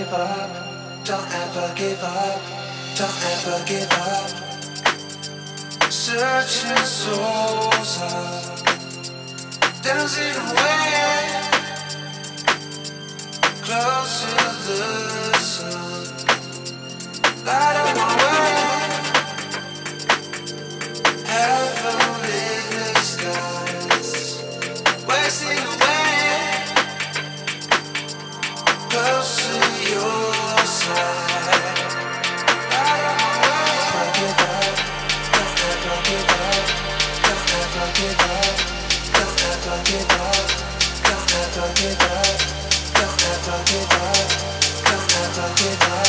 give up. Don't ever give up. Don't ever give up. Searching souls up, dancing away, close to the sun. Light up my way, heavenly the skies, wasting away, close to your side. Light up my way, give up, don't ever give up, don't ever give up, don't ever give up, don't ever give up, don't ever give up, don't ever give up.